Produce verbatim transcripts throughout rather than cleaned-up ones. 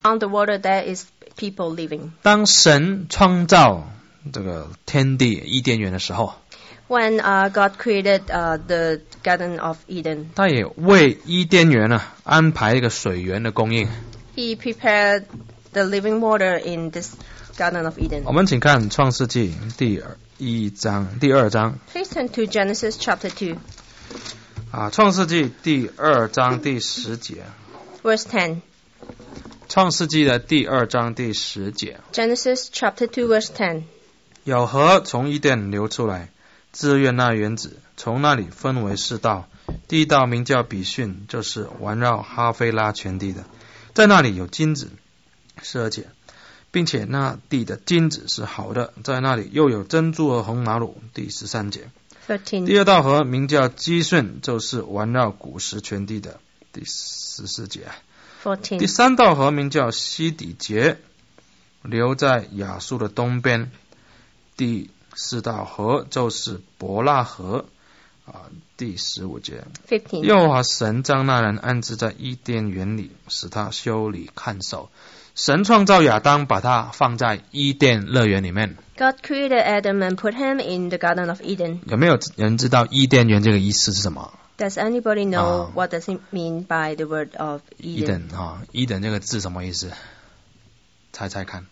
On the water there is people living. 当神创造这个天地伊甸园的时候， When uh, God created uh, the Garden of Eden, 他也为伊甸园呢安排一个水源的供应。 He prepared the living water in this Garden of Eden. 我们请看创世纪第一章第二章。 Please turn to Genesis chapter two, 啊，创世纪第二章第十节。 verse ten. 创世纪的第二章第十节。 Genesis chapter two, verse ten. 有河从伊甸流出来，自愿那园子，从那里分为四道。第一道名叫比逊，就是环绕哈菲拉全地的，在那里有金子十二节，并且那地的金子是好的，在那里又有珍珠和红玛瑙。第十三节。 thirteen. 第二道河名叫基顺，就是环绕古时全地的。第十四节。 fourteen. 第三道河名叫西底结，流在亚述的东边。第四道河就是伯拉河。啊，第十五节。 fifteen. 耶和华神将那人安置在伊甸园里，使他修理看守。神创造亚当，把他放在伊甸乐园里面。 God created Adam and put him in the Garden of Eden. 有没有人知道伊甸园这个意思是什么？ Does anybody know Ah. what does it mean by the word of 伊 Eden? 甸啊，伊甸这个字什么意思？猜猜看。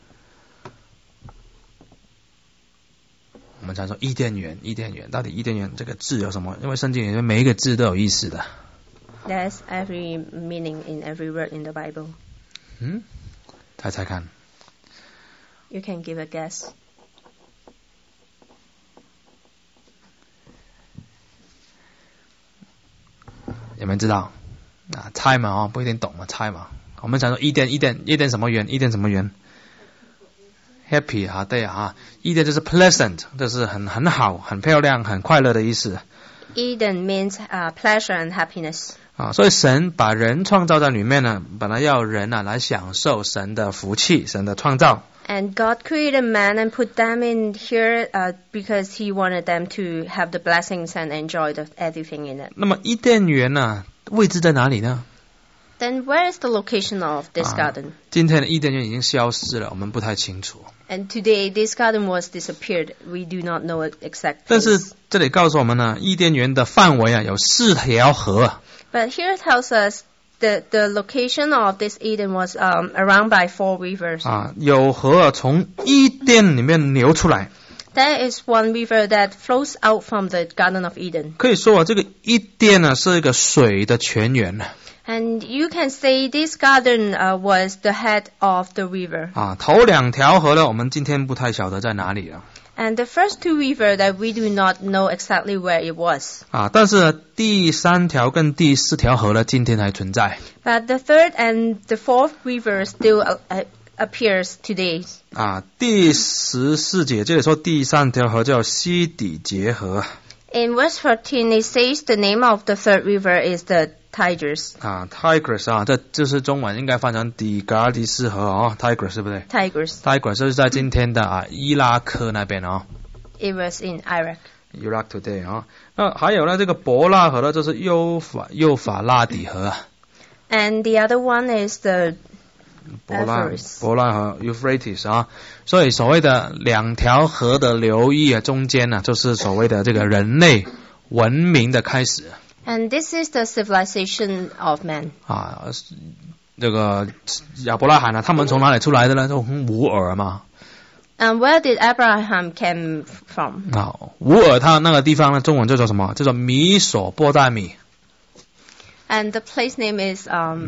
我们常说伊甸园，伊甸园到底伊甸园这个字有什么？因为圣经里面每一个字都有意思的。 There's every meaning in every word in the Bible. 嗯，猜猜看。 You can give a guess. 有没有知道？啊，猜嘛哦，不一定懂嘛，猜嘛。我们常说伊甸，伊甸，伊甸什么园？伊甸什么园 ？Happy 啊，对啊，伊甸就是 pleasant， 就是很很好、很漂亮、很快乐的意思。 Eden means uh, pleasure and happiness. 啊，所以神把人创造在里面呢，本来要人啊来享受神的福气、神的创造。 And God created man and put them in here uh, because He wanted them to have the blessings and enjoy the, everything in it. 那么伊甸园呢，位置在哪里呢？ Then where is the location of this garden? 今天的伊甸园已经消失了，我们不太清楚。 And today this garden was disappeared. We do not know it exact 但是 place. 这里告诉我们呢，伊甸园的范围啊有四条河。 But here it tells us the, the location of this Eden was um, around by four rivers. 啊，有河啊从伊甸里面流出来。 There is one river that flows out from the Garden of Eden. 可以说啊，这个伊甸呢是一个水的泉源。 And you can say this garden uh, was the head of the river. 啊，头两条河呢，我们今天不太晓得在哪里了。 And the first two rivers that we do not know exactly where it was. 啊，但是呢第三条跟第四条河呢，今天还存在。 But the third and the fourth river still uh, uh, appears today. 啊，第十四节这里说第三条河叫西底结河。 In verse fourteen, it says the name of the third river is the Tigris. 啊 ，Tigris 啊，这就是中文应该翻成底格里斯河哦 ，Tigris 对不对 Tigris. ？Tigris 就是在今天的啊伊拉克那边哦 It was in Iraq. ，Iraq today 啊。那还有呢，这个伯拉河呢，就是幼法幼法拉底河。 And the other one is the 伯拉 Euphrates. 伯拉河 Euphrates 啊，所以所谓的两条河的流域啊，中间呢、啊，就是所谓的这个人类文明的开始。 And this is the civilization of man. 啊，这个亚伯拉罕呢，他们从哪里出来的呢？从乌尔嘛。 And where did Abraham came from? 啊，乌尔他那个地方呢，中文叫做什么？叫做米索波大米 And the place name is um,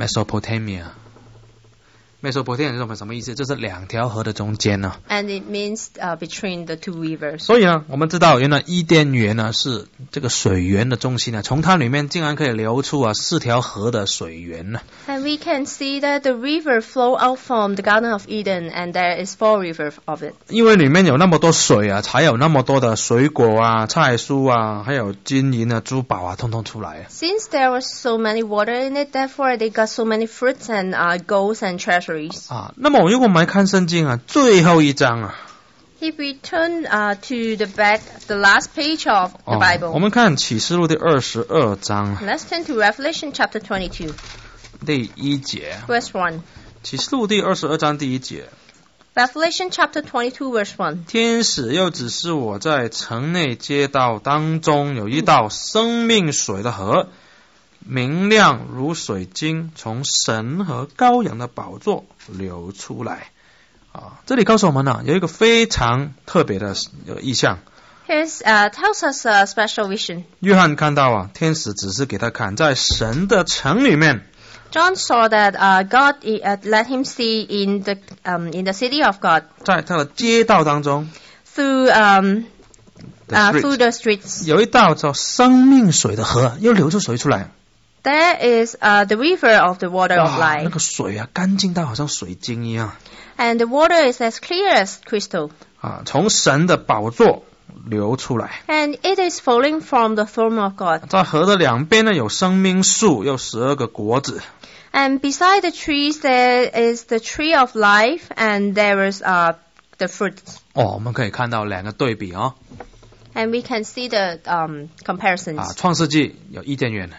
（Mesopotamia）。Mesopotamia 是什么什么意思？就是两条河的中间呢、啊。 and it means uh, between the two rivers. 所以呢，我们知道原来伊甸园呢是这个水源的中心呢，从它里面竟然可以流出啊四条河的水源呢。 And we can see that the river flow out from the Garden of Eden, and there is four rivers of it. 因为里面有那么多水啊，才有那么多的水果啊、菜蔬啊，还有金银啊、珠宝啊，通通出来。 Since there was so many water in it, therefore they got so many fruits and uh, golds and treasuries. 啊，那么如果我们来看圣经啊，最后一章啊， If we turn uh, to the back, the last page of the 哦， Bible, 我们看启示录第二十二章 let's turn to Revelation chapter twenty-two, 第一节， verse one. 启示录第二十二章第一节。 Revelation chapter twenty-two verse one. 天使又指示我在城内街道当中有一道生命水的河，明亮如水晶，从神和羔羊的宝座流出来。啊，这里告诉我们呢、啊，有一个非常特别的意象。 Here's uh, tells us a special vision. 约翰看到啊，天使只是给他看，在神的城里面。 John saw that uh, God uh, let him see in the um, in the city of God. 在他的街道当中 Through um the uh, streets, through the streets. 有一道叫生命水的河，又流出水出来。 There is uh, the river of the water of 哇，那 life. 个水啊，干净到好像水晶一样。 And the water is as clear as crystal. 啊，从神的宝座流出来。 And it is falling from the throne of God. 在河的两边呢，有生命树，有十二个果子。 And beside the trees there is the tree of life, and there is uh, the fruits. 哦，我们可以看到两个对比哦。 And we can see the um, comparisons. 啊，创世纪有伊甸园。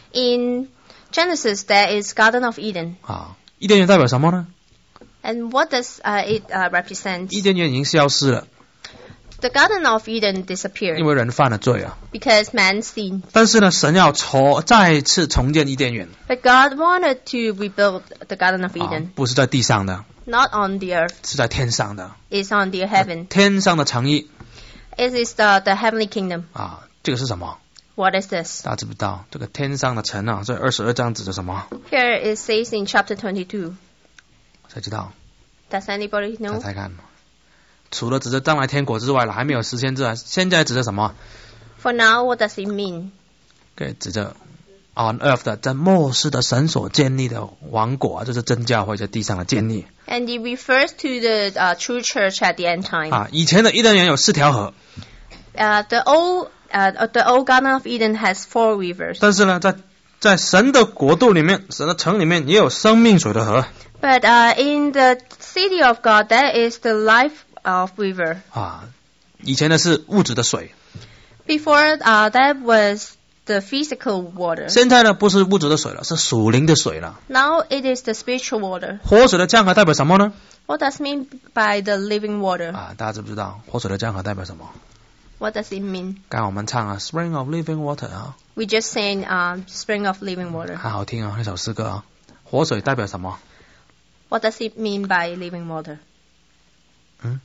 In Genesis there is Garden of Eden. 啊，伊甸园代表什么呢？ And what does uh, it uh, represent? 伊甸园已经消失了。 The Garden of Eden disappeared. 因为人犯了罪啊。 Because man sinned. 但是呢，神要重再次重建伊甸园。 But God wanted to rebuild the Garden of Eden. 啊，不是在地上的。 Not on the earth. 是在天上的。 It's on the heaven. 天上的城邑。 It is the the heavenly kingdom. 啊，这个是什么？ What is this? 大家知不知道？这个天上的城啊，在二十二章指的什么？ Here it says in chapter twenty-two. 谁知道？ Does anybody 猜 know? 猜看。除了指着将来天国之外了，还没有实现之外，现在指着什么？ For now, what does it mean? 可以指着 on earth 的在末世的神所建立的王国啊，就是真教会在地上的建立。 And it refers to the uh, true church at the end time. 啊，以前的伊甸园有四条河。 Uh, the old uh, the old Garden of Eden has four rivers. 但是呢，在在神的国度里面，神的城里面也有生命水的河。 But uh, in the city of God, there is the life of river. 啊，以前的是物质的水。 Before uh, that was the physical water. 现在呢，不是物质的水了，是属灵的水了。 Now it is the spiritual water. 活水的江河代表什么呢？ What does it mean by the living water? 啊，大家知不知道活水的江河代表什么？ What does it mean? 刚刚我们唱啊 ，Spring of Living Water 啊， We just sang um, Spring of Living Water. 很好听啊，那首诗歌啊。活水代表什么？ What does it mean by living water? 嗯，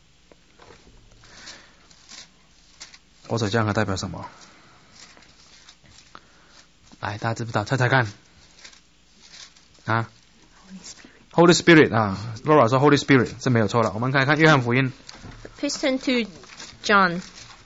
活水江河代表什么？来，大家知不知道？猜猜看。啊 ，Holy Spirit 啊 ，Laura 说 Holy Spirit 是没有错的。我们看看约翰福音。 Please turn to John.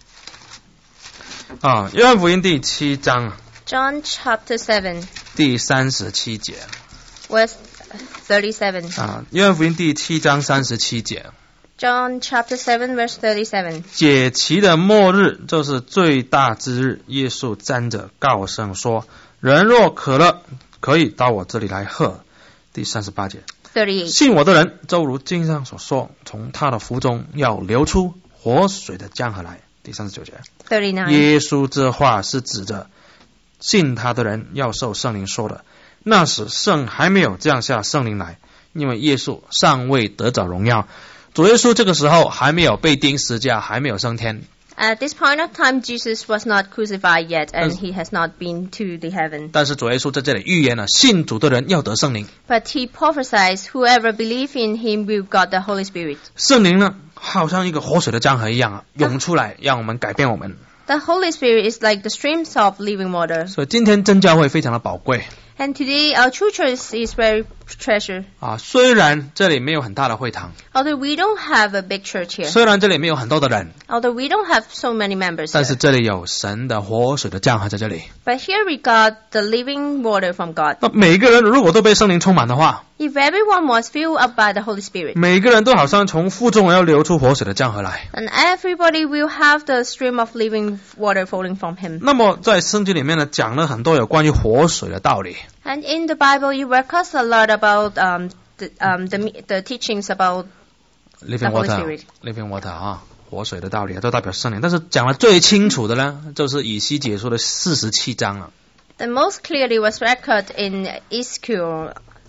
啊，约翰福音第七章 John chapter seven, 第三十七节。 verse thirty-seven. 啊，约翰福音第七章三十七节。 John chapter seven, verse thirty-seven. 节期的末日就是最大之日，耶稣站着高声说：“人若渴了，可以到我这里来喝。”第三十八节。 thirty-eight. 信我的人，就如经上所说，从他的腹中要流出活水的江河来。第三十九节。 thirty-nine. 耶稣这话是指着信他的人要受圣灵说的。那时圣还没有降下圣灵来，因为耶稣尚未得着荣耀。主耶稣这个时候还没有被钉十字架，还没有升天。 At this point of time, Jesus was not crucified yet, and he has not been to the heaven. 但是主耶稣在这里预言了，信主的人要得圣灵。 But he prophesies, whoever believes in him will got the Holy Spirit. 圣灵呢，好像一个活水的江河一样啊，涌出来，让我们改变我们。 The Holy Spirit is like the streams of living water. 所以今天真教会非常的宝贵。 And today, our true church is very treasured. 啊，虽然这里没有很大的会堂， Although we don't have a big church here, 虽然这里没有很多的人， although we don't have so many members 但是 here, 这里有神的活水的江河在这里。 but here we got the living water from God. 那每个人如果都被圣灵充满的话， If everyone was filled up by the Holy Spirit, 每个人都好像从腹中要流出活水的江河来。 then everybody will have the stream of living water falling from him. 那么在圣经里面呢，讲了很多有关于活水的道理。 And in the Bible, you record a lot about um, the, um, the, the teachings about Living The Holy water, Spirit. living water 啊，活水的道理都代表圣灵。但是讲的最清楚的呢，就是以西结书的四十七章啊。 the most clearly was recorded in Ezekiel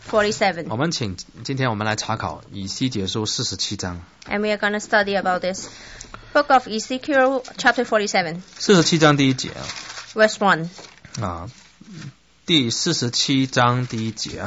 forty-seven. 我们请今天我们来查考以西结书四十七章。 And we are going to study about this book of Ezekiel, chapter forty-seven. 四十七章第一节 Verse one. 啊，第四十七章第一节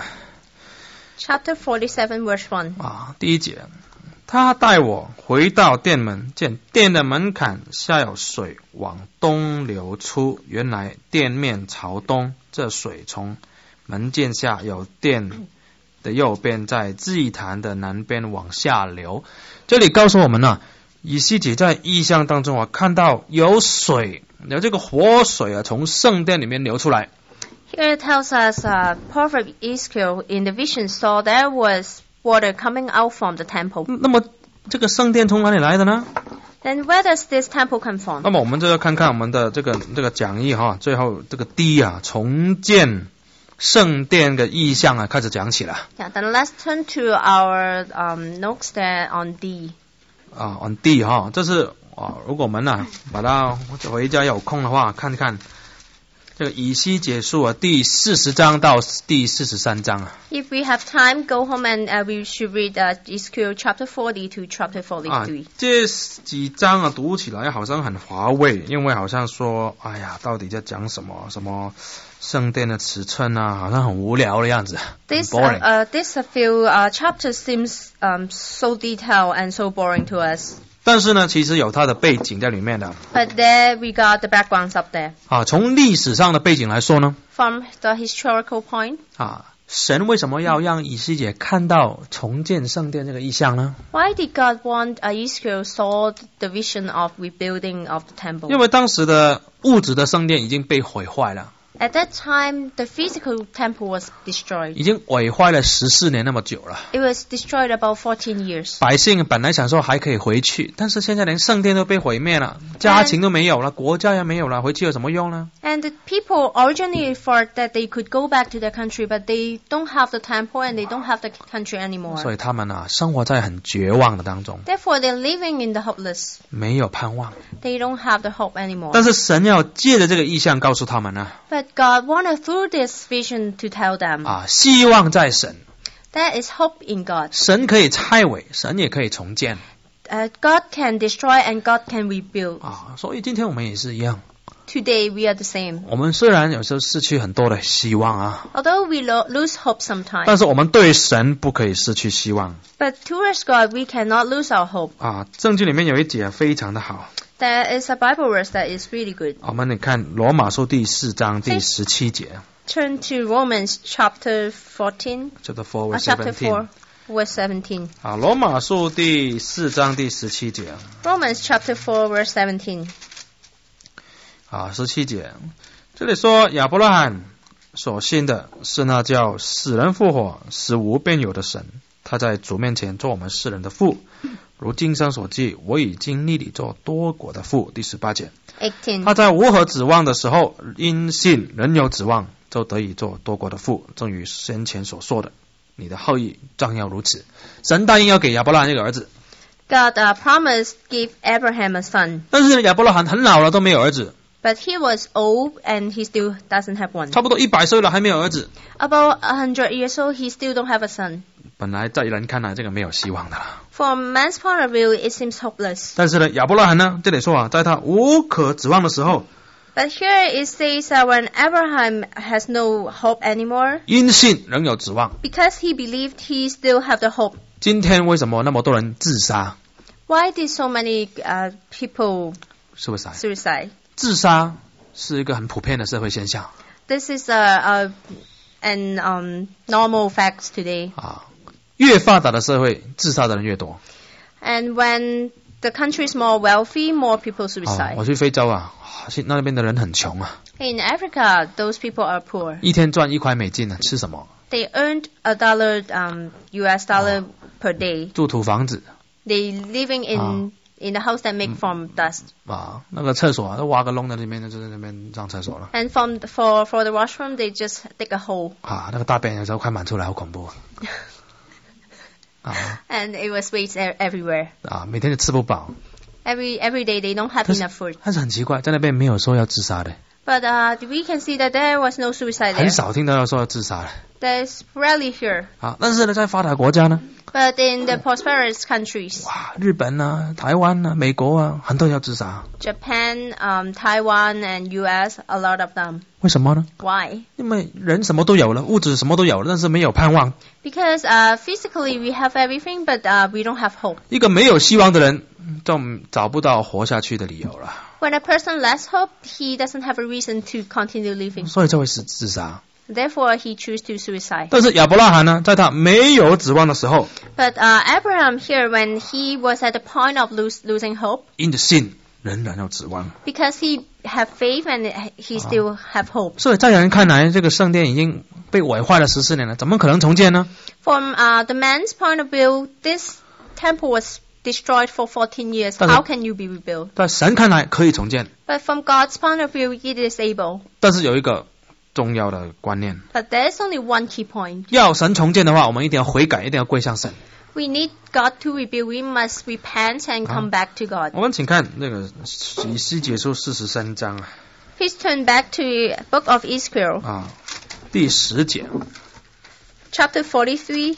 Chapter forty-seven, verse one. 啊，第一节，他带我回到殿门，见殿的门槛下有水往东流出，原来殿面朝东，这水从门键下有殿的右边，在祭坛的南边往下流。这里告诉我们呢、啊，以西结在异象当中啊，看到有水，有这个活水啊，从圣殿里面流出来。 Here it tells us, uh, Prophet Ezekiel in the vision saw there was water coming out from the temple. 那么这个圣殿从哪里来的呢？ Then where does this temple come from? 那么我们就要看看我们的这个这个讲义哈，最后这个 D 啊，重建圣殿的意象啊，开始讲起了。 Yeah, then let's turn to our um, notes there on D. 啊 ，on D 哈，这是啊，如果我们呢、啊、把它回家有空的话，看看这个以西结书啊，第四十章到第四十三章啊。 If we have time, go home and uh, we should read uh, Ezekiel chapter forty to chapter forty-three. 啊，这几章啊，读起来好像很乏味，因为好像说，哎呀，到底在讲什么？什么圣殿的尺寸啊，好像很无聊的样子。 This boring. uh, uh, this a few uh, chapters seems um, so detailed and so boring to us. 但是呢，其实有它的背景在里面的。 But there we got the backgrounds up there. 啊，从历史上的背景来说呢， From the historical point, 啊，神为什么要让以西结看到重建圣殿这个意象呢？ why did God want uh, Ezekiel saw the vision of rebuilding of the temple? 因为当时的物质的圣殿已经被毁坏了， At that time, the physical temple was destroyed. 已经毁坏了十四年那么久了。 It was destroyed about fourteen years. 百姓本来想说还可以回去，但是现在连圣殿都被毁灭了，家庭都没有了，国家也没有了，回去有什么用呢？ And the people originally thought that they could go back to their country, but they don't have the temple and they don't have the country anymore. 所以他们啊，生活在很绝望的当中， Therefore, they're living in the hopeless. 没有盼望。 They don't have the hope anymore. 但是神要借着这个意象告诉他们呢， But God wanted through this vision to tell them 啊，希望在神， there is hope in God. 神可以拆毁，神也可以重建 Uh, God can destroy and God can rebuild. 啊。所以今天我们也是一样， Today, we are the same. 我们虽然有时候失去很多的希望啊， Although we lo- lose hope 但 sometimes, 是我们对神不可以失去希望 but towards God, we cannot lose our hope. 啊。圣经里面有一节非常的好， There is a Bible verse that is really good. 我们你看罗马书第四章第十七节 Turn to Romans chapter fourteen, ，chapter four uh, verse chapter seventeen four, verse seventeen. 啊，罗马书第四章第十七节 Romans chapter four, verse seventeen. 啊，十七节这里说亚伯拉罕所信的是那叫死人复活、使无变有的神，他在主面前做我们世人的父。如经上所记，我已经立你做多国的父。第十八节， eighteen. 他在无何指望的时候，因信仍有指望，就得以做多国的父。正如先前所说的，你的后裔将要如此。神答应要给亚伯拉罕一个儿子， God uh, promised give Abraham a son, 但是亚伯拉罕很老了都没有儿子， but he was old and he still doesn't have one. 差不多一百岁了还没有儿子。 About a hundred years old, he still don't have a son. 本来在人看来这个没有希望的了， From man's point of view, it seems hopeless. 但是呢，亚伯拉罕呢，这里说啊，在他无可指望的时候， But here it says that when Abraham has no hope anymore, 因信仍有指望。 because he believed he still have the hope. 今天为什么那么多人自杀？ Why did so many uh, people 是不是？ suicide? 自杀是一个很普遍的社会现象 This is a, a an um, normal fact today. 啊。越发达的社会，自杀的人越多。 And when the country is more wealthy, more people 啊 suicide. 我去非洲啊，那边的人很穷啊， In Africa, those people are poor. 一天赚一块美金呢，吃什么？ They earned a dollar, um, U S dollar per day. 住土房子 They living in in the house that make from dust. 啊，那个厕所啊，都挖个窿在里面，就在那边上厕所了 And from the, for for the washroom, they just dig a hole. 啊，那个大便有时候快满出来，好恐怖啊 And it was waste e- everywhere. 啊，每天都吃不饱。 Every every day they don't have 但是 enough food. 但是很奇怪，在那边没有说要自杀的， But uh, we can see that there was no suicide 很 there. 少听到要说要自杀的。 There's rarely here. 啊，但是呢，在发达国家呢， But in the prosperous countries, 哇，日本啊、台湾啊、美国啊，很多人要自杀， Japan, um, Taiwan, and U S, a lot of them. 为什么呢？ Why? 因为人什么都有了，物质什么都有了，但是没有盼望。 Because uh, physically we have everything, but uh, we don't have hope. 一个没有希望的人，就找不到活下去的理由了， When a person lacks hope, he doesn't have a reason to continue living. 所以就会是自杀。 Therefore, he chooses to suicide. 但是亚伯拉罕呢，在他没有指望的时候， But uh, Abraham here, when he was at the point of lose, losing hope, 因着信仍然有指望。 because he have faith and he still have hope. 所以在人看来，这个圣殿已经被毁坏了十四年了，怎么可能重建呢？ From uh, the man's point of view, this temple was destroyed for fourteen years. 但是- How can you be rebuilt? 在神看来可以重建， But from God's point of view, it is able. 但是有一个重要的观念， But there is only one key point. 要神重建的话，我们一定要悔改，一定要归向神。 We need God to rebuild. We must repent and come back to God. 我们请看那个以西结书四十三章啊 Please turn back to Book of Ezekiel, 啊第十节 chapter forty-three,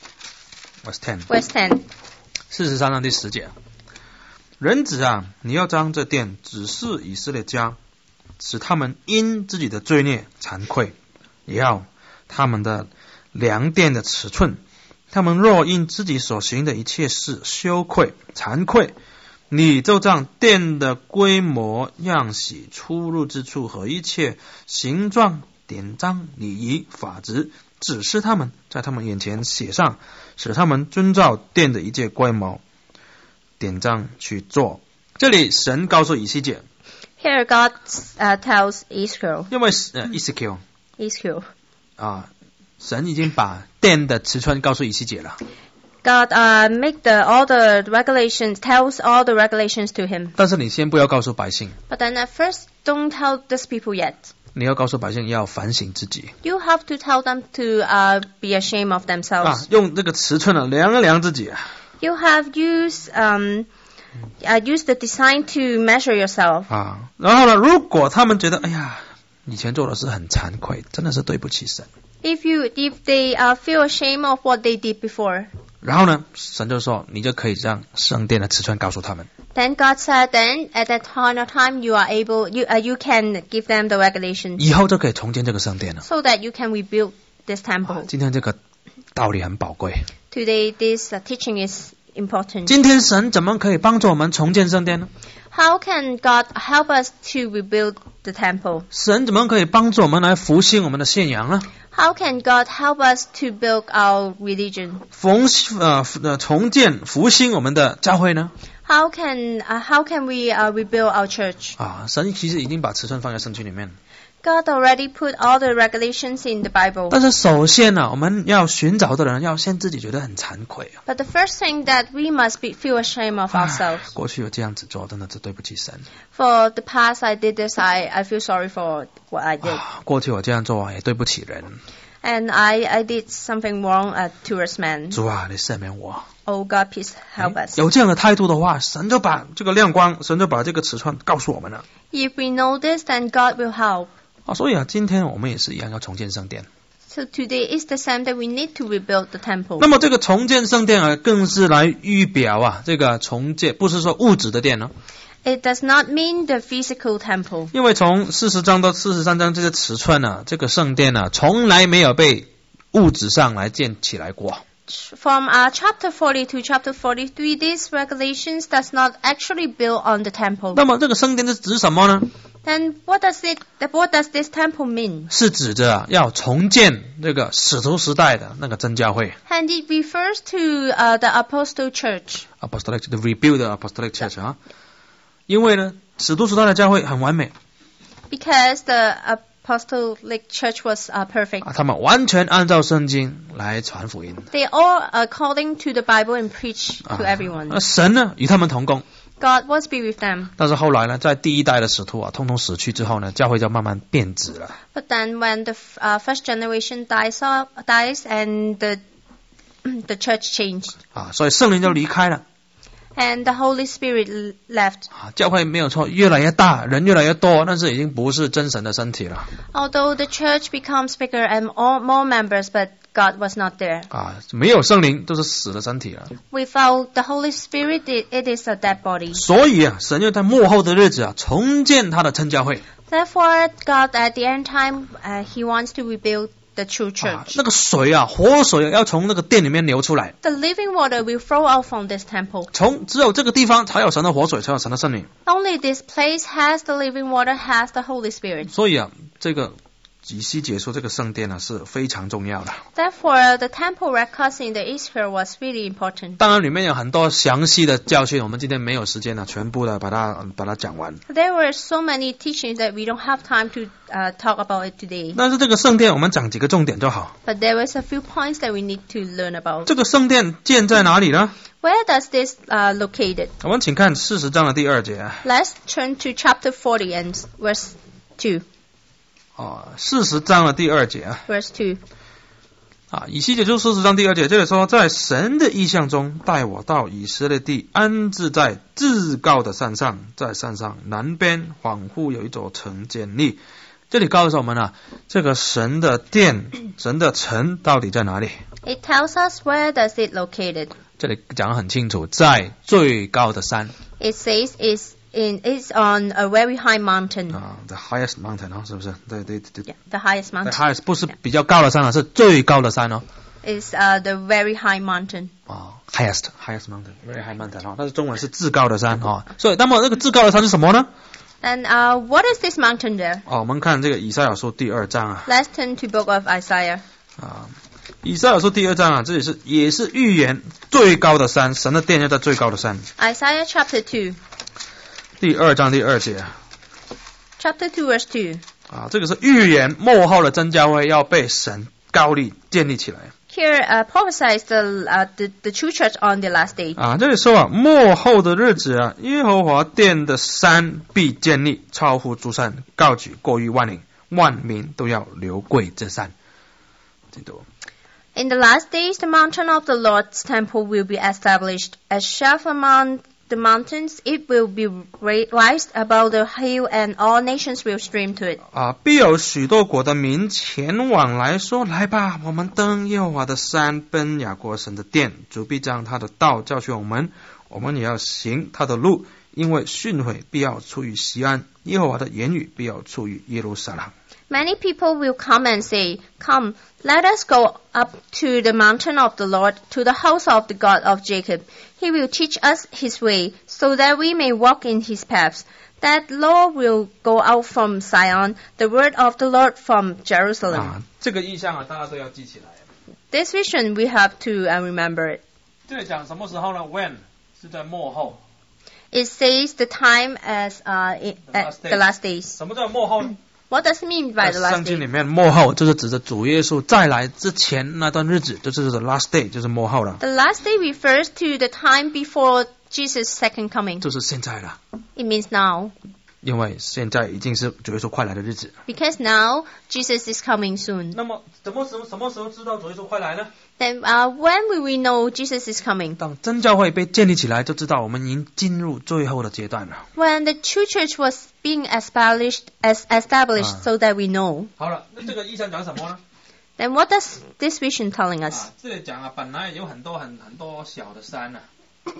verse ten， verse ten. 四十三章第十节，人子啊，你要将这殿指示以色列家，使他们因自己的罪孽惭愧，也要他们的量殿的尺寸，他们若因自己所行的一切事羞愧惭愧，你就将殿的规模样式出入之处和一切形状典章礼仪法则指示他们，在他们眼前写上，使他们遵照殿的一切规模典章去做。这里神告诉以西结， Here God uh, tells Ezekiel, 因为呃 Ezekiel Ezekiel, 啊，神已经把殿的尺寸告诉以西结了， God uh, make the all the regulations, tells all the regulations to him. 但是你先不要告诉百姓， But then at first, don't tell these people yet. 你要告诉百姓要反省自己 You have to tell them to uh, be ashamed of 啊 themselves.， 用这个尺寸啊量一量自己啊 You have used um, uh, used the design to measure yourself. 啊，然后呢，如果他们觉得哎呀，以前做的事很惭愧，真的是对不起神， If you if they uh, feel ashamed of what they did before, 然后呢，神就说你就可以让圣殿的尺寸告诉他们， then God said, then at that point of time you are able, you uh, you can give them the regulations 以后就可以重建这个圣殿了。 so that you can rebuild this 啊 temple. 今天这个道理很宝贵。 Today, this uh, teaching is important. 今天神怎么可以帮助我们重建圣殿呢？ How can God help us to rebuild the temple? 神怎么可以帮助我们来复兴我们的信仰呢？ How can God help us to build our religion? 重呃呃重建复兴我们的教会呢？ How can uh, how can we uh, rebuild our church? 啊，神其实已经把尺寸放在圣经里面， God already put all the regulations in the Bible. 但是首先呢、啊，我们要寻找的人要先自己觉得很惭愧啊。 But the first thing that we must be, feel ashamed of 唉 ourselves. 过去有这样子做，真的是对不起神 For the past I did this, I, I feel sorry for what I did. 啊。过去我这样做也对不起人， And I, I did something wrong uh, towards man. 主啊，你赦免我。 Oh God, please help us. 有这样的态度的话，神就把这个亮光，神就把这个尺寸告诉我们了 If we know this, then God will help. 啊。所以啊，今天我们也是一样要重建圣殿。 So today is the time that we need to rebuild the temple. 那么这个重建圣殿啊，更是来预表啊，这个重建不是说物质的殿呢、 It does not mean the physical temple. 因为从四十章到四十三章这个尺寸呢、啊，这个圣殿呢、啊，从来没有被物质上来建起来过。 From uh, chapter forty to chapter forty-three, these regulations does not actually build on the temple. 那么这个圣殿是指什么呢？ Then what does it? What does this temple mean? 是指着、啊、要重建这个使徒时代的那个真教会 And it refers to uh, the apostle church. apostolic the rebuild the apostolic church 啊。因为呢，使徒时代的教会很完美 Because the apostolic church was uh, perfect. 啊，他们完全按照圣经来传福音 They all according to the Bible and preach 啊 to everyone. 那神呢与他们同工， God was be with them. 但是后来呢，在第一代的使徒啊，通通死去之后呢，教会就慢慢变质了 But then when the f- uh, first generation dies, off, dies and the the church changed, 啊，所以圣灵就离开了 And the Holy Spirit left. 啊，教会没有错，越来越大，人越来越多，但是已经不是真神的身体了。 Although the church becomes bigger and all, more members, but God was not there. 啊，没有圣灵，就是死的身体了。 Without the Holy Spirit, it, it is a dead body. 所以啊，神要在末后的日子啊，重建他的真教会。 Therefore, God at the end time, uh, He wants to rebuild the true 啊， church. 那个水啊，活水要从那个殿里面流出来。 The living water will flow out from this temple. 从只有这个地方才有神的活水，才有神的圣灵。 Only this place has the living water, has the Holy Spirit. 所以啊，这个以西结说这个圣殿呢、啊、是非常重要的。 Therefore, the temple records in the Israel was really important. 当然里面有很多详细的教训，我们今天没有时间呢、啊，全部的把它把它讲完。 There were so many teachings that we don't have time to uh, talk about it today. 但是这个圣殿我们讲几个重点就好。 But there was a few points that we need to learn about. 这个圣殿建在哪里呢？ Where does this uh, located? 我们请看四十章的第二节。 Let's turn to chapter forty and verse two. 哦，四十章的第二节啊。 Verse two. 啊，以西结书四十章第二节，这里说，在神的意象中带我到以色列地，安置在至高的山上，在山上南边仿佛有一座城建立。这里告诉我们啊，这个神的殿、神的城到底在哪里？ It tells us where does it located. 这里讲得很清楚，在最高的山。 It says it's in it's on a very high mountain. 啊 ，the highest mountain 啊，是不是？对对对。 Yeah, the highest The mountain. highest 不是比较高的山啊，是最高的山哦。 Is uh, the very high mountain. 哦 ，highest highest mountain，very high mountain 哦，但是中文是至高的山哦。所以，那么那个至高的山是什么呢？ And uh, what is this mountain there? 哦，我们看这个以赛亚书第二章啊。 Let's turn to book of Isaiah. 啊，以赛亚书第二章啊，这里是也是预言最高的山，神的殿要在最高的山。 Isaiah chapter two. 第二章第二节 Chapter two verse two. 啊，这个是预言末后的真教会要被神高立建立起来 Here uh, prophesies the, uh, the the true church on the last day. 啊。这里说啊，末后的日子啊，耶和华殿的山必建立，超乎诸山，高举过于万岭，万民都要流归这山。听懂？ In the last days, the mountain of the Lord's temple will be established. As shelf among the mountains, it will be raised above the hill, and all nations will stream to it. 啊，必有许多国的民前往来说：“来吧，我们登耶和华的山，奔雅各神的殿。主必将他的道教训我们，我们也要行他的路。因为训诲必要出于西安，耶和华的言语必要出于耶路撒冷。” Many people will come and say, Come, let us go up to the mountain of the Lord, to the house of the God of Jacob. He will teach us his way, so that we may walk in his paths. That law will go out from Zion, the word of the Lord from Jerusalem. 啊，这个意象啊，大家都要记起来。 This vision we have to uh, remember it. 这里讲什么时候呢 ？When 是在末后。 It says the time as uh, in, The at last days. the last days. 什么叫末后呢？ What does it mean by the 在 last 圣经里 day? 面，末后就是指着主耶稣再来之前那段日子，就是 the last day，就是末后了， The last day refers to the time before Jesus' second coming. 就是现在了。 It means now. 因为现在已经是主耶稣快来的日子。 Because now Jesus is coming soon. 那么，怎么什么什么时候知道主耶稣快来呢？ Then uh, when will we know Jesus is coming? 当真教会被建立起来，就知道我们已经进入最后的阶段了。 When the true church was being established, as established, Ah. so that we know. 好了，那这个意象讲什么呢？ Then what does this vision telling us? 啊，这里讲啊，本来有很多很很多小的山啊，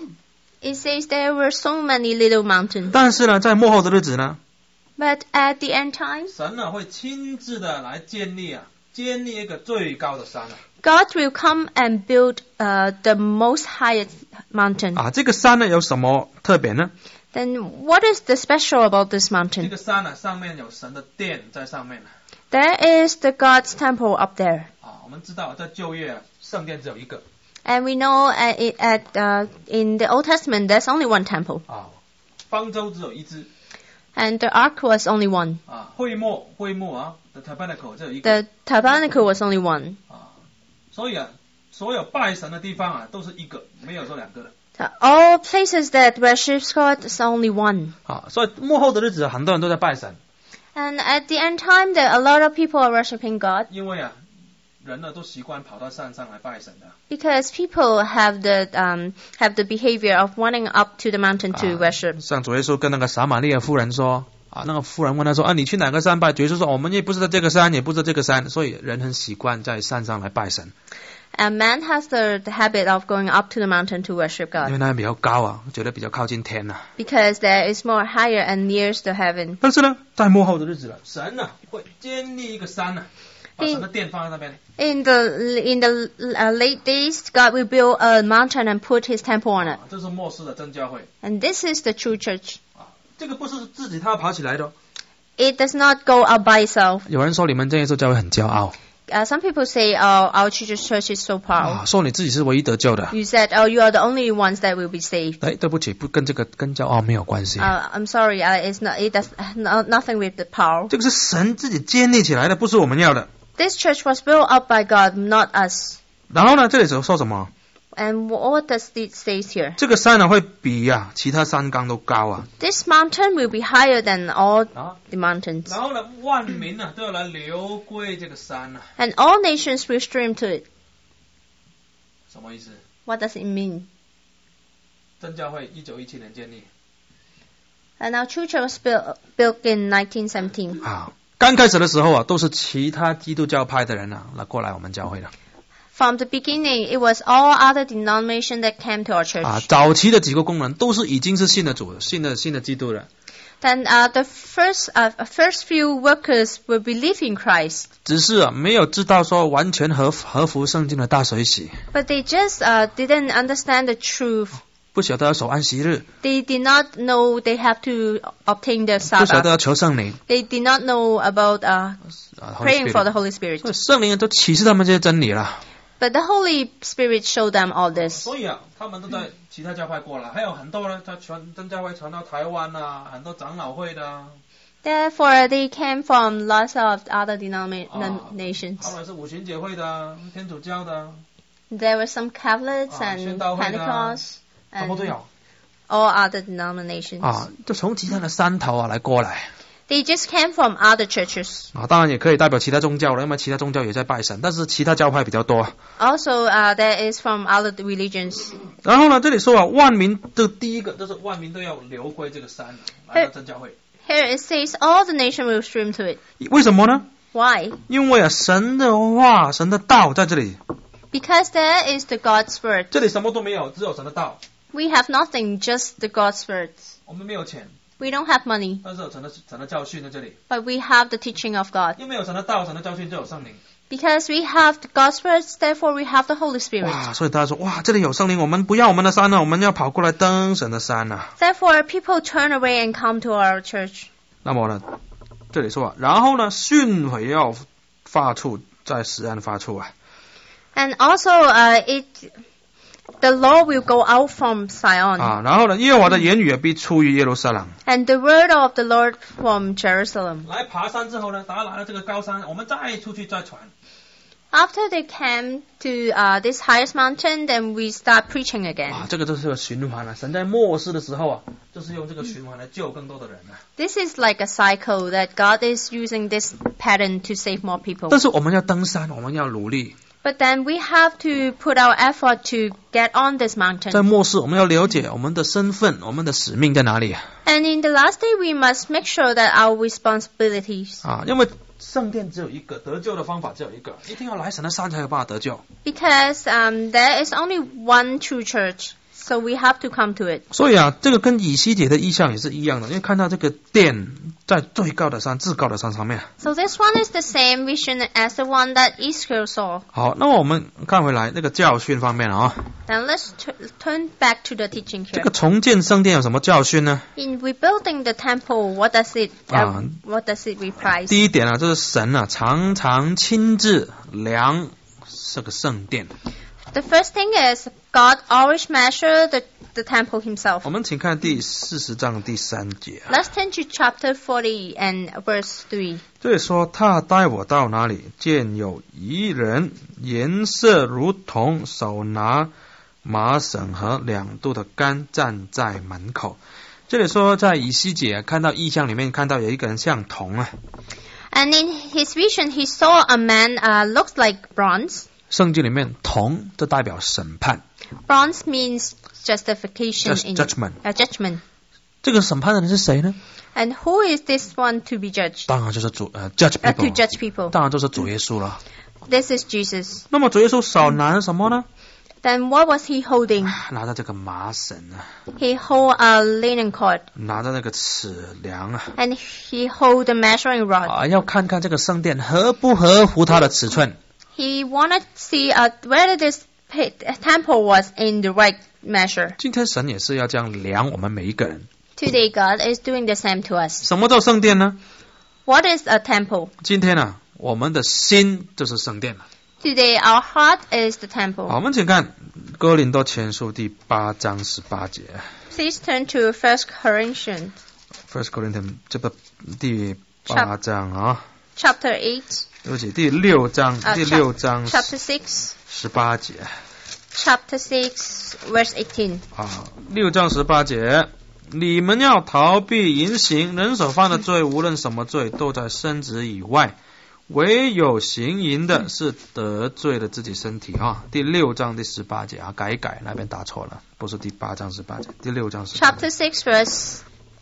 It says there were so many little mountains. 但是呢，在末后的日子呢， But at the end time, 神呢会亲自的来建立啊，建立一个最高的山啊。 God will come and build uh, the most highest mountain. 啊，这个山呢有什么特别呢？ Then what is the special about this 这 mountain? 个山呢上面有神的殿在上面啊。 There is the God's temple up there. 啊，我们知道在旧约啊，圣殿只有一个 And we know at, it- at uh, in the Old Testament there's only one temple. 啊，方舟只有一只 And the ark was only one. 啊，会幕会幕啊的 tabernacle 只有一个 The tabernacle was only one. 啊，所以啊，所有拜神的地方啊都是一个，没有说两个的 So all places that worship God is only one. 啊，所以幕后的日子啊很多人都在拜神， And at the end time, there a lot of people are worshiping God 因为啊人呢都习惯跑到山上来拜神的。 Because people have the um have the behavior of wanting up to the mountain to worship. 像主耶稣跟那个撒玛利亚妇人说啊，那个妇人问他说啊，你去哪个山拜？主耶稣说我们也不是在这个山，也不是在这个山，所以人很习惯在山上来拜神。 A man has the, the habit of going up to the mountain to worship 因为 God 那比较高啊，觉得比较靠近天啊。 because there is more higher and nearest to heaven. 但是呢，在末后的日子了，神呢会建立一个山呢、啊，把神的殿放在那边。 In the in the uh, late days, God will build a mountain and put His temple on it. 啊，这是末世的真教会 And this is the true church. 啊，这个不是自己他要跑起来的。 It does not go up by itself. 有人说你们这一座教会很骄傲 Uh, some people say, "Oh, our church church is so proud." 啊，说你自己是唯一得救的。 You said, "Oh, you are the only ones that will be saved." 哎，对不起，不跟这个跟骄傲没有关系。 Uh, I'm sorry, uh, it's not. It does no, nothing with the power. 这个是神自己建立起来的，不是我们要的。 This church was built up by God, not us. 然后呢，这里说说什么？ And what does it say here? 这个山呢会比啊其他山冈都高啊。 This mountain will be higher than all 啊， the mountains, 然后呢，万民呢都要来流归这个山啊。 and all nations will stream to it. 什么意思？ What does it mean? 真教会一九一七年建立 And our church was built built in nineteen seventeen. 啊。刚开始的时候啊，都是其他基督教派的人啊来过来我们教会的 From the beginning, it was all other denominations that came to our church. 啊。早期的几个工人都是已经是信的主、信的信的基督了， Then uh, the first uh, first few workers will believe in Christ, 只是啊没有知道说完全合合乎圣经的大水洗， but they just uh, didn't understand the truth. 不晓得要守安息日， They did not know they have to obtain the 不晓得 Sabbath. 要求圣灵 They did not know about uh, 啊 praying for the Holy Holy Spirit. Spirit 所以圣灵都启示他们这些真理了。 But the Holy Spirit showed them all this. 所以啊，他们都在其他教会过来，还有很多呢，他传真教会传到台湾啊，很多长老会的啊， Therefore, they came from lots of other denominations. 他们是五旬节会的啊，天主教的啊， There were some Catholics 啊， and 宣道会的啊， Pentecost 差不多都 and 有 all other denominations. 啊，就从其他的山头啊来过来 They just came from other churches. 啊，当然也可以代表其他宗教了，因为其他宗教也在拜神，但是其他教派比较多。 Also, uh, there is from other religions. 然后呢，这里说啊，万民的第一个就是万民都要流归这个山，来到真教会。 Here it says all the nation will stream to it. 为什么呢？ Why? 因为啊，神的话、神的道在这里， Because there is the God's word. 这里什么都没有，只有神的道。 We have nothing, just the God's words. 我们没有钱， We don't have money, 但是有神的神的教训在这里。 but we have the teaching of God. 因为有神的道、神的教训，就有圣灵。 Because we have the God's words, therefore we have the Holy Spirit. 哇，所以大家说，哇，这里有圣灵，我们不要我们的山了，我们要跑过来登神的山了。 Therefore, people turn away and come to our church. 那么呢，这里说啊，然后呢，训诲要发出，在石岸发出啊。 And also, uh, it the law will go out from Zion, 啊，然后呢，耶和华的言语也必出于耶路撒冷。 and the word of the Lord from Jerusalem. 来爬山之后呢，大家来到这个高山，我们再出去再传。 After they came to uh, this highest mountain, then we start preaching again. 啊，这个就是个循环了、啊。神在末世的时候啊，就是用这个循环来救更多的人啊。 This is like a cycle that God is using this pattern to save more people. 但是我们要登山，我们要努力。 But then we have to put our effort to get on this 在 mountain. 末世，我们要了解我们的身份、我们的使命在哪里啊？ And in the last day, we must make sure that our responsibilities, 啊，因为圣殿只有一个，得救的方法只有一个，一定要来神的山才有办法得救。 because um, there is only one true church, so we have to come to it. 所以啊，这个跟以西结的意象也是一样的，因为看到这个殿在最高的山、至高的山上面。 So this one is the same vision as the one that Israel saw. 好，那么我们看回来那个教训方面啊， Now let's t- turn back to the teaching 这 here. 个重建圣殿有什么教训呢？ In rebuilding the temple, what does it uh, Ah. what does it reprise? 第一点啊，就是神啊常常亲自量这个圣殿。 The first thing is God always measure the, the temple himself. 我们请看第四十章第三节啊， Let's turn to chapter forty and verse three. 这里说他带我到哪里，见有一人颜色如铜，手拿麻绳和两度的杆站在门口。这里说在以西结看到异象里面看到有一个人像铜啊。 And in his vision, he saw a man uh, looks like bronze. 圣经里面铜这代表审判 Bronze means justification Just in judgment. Uh, judgment. 这个审判的人是谁呢？ And who is this one to be judged? 当然就是主呃 judge Uh, to people， judge people. 当然就是主耶稣了。 This is Jesus. 那么主耶稣手拿什么呢？ Then what was he holding? 拿着这个麻绳啊， He hold a linen cord. 拿着那个尺量啊， And he hold a measuring rod. 啊，要看看这个圣殿合不合乎他的尺寸。 He wanted to see uh, whether this pa- temple was in the right measure. 今天神也是要这样量我们每一个人。 Today God is doing the same to us. 什么叫圣殿呢？ What is a temple? 今天啊，我们的心就是圣殿了。 Today our heart is the 好， temple. 我们请看哥林多前书第八章十八节。 Please turn to First Corinthians First Corinthians 这个第八章啊， chapter eight, 对不起，第六章， uh, 第六章 chapter six, 十八节 chapter six, verse eighteen. 啊，六章十八节，你们要逃避淫行，人所犯的罪，无论什么罪，都在身子以外。唯有行淫的是得罪了自己身体啊！第六章第十八节啊，改一改，那边打错了，不是第八章十八节，第六章十八节。 Chapter six, verse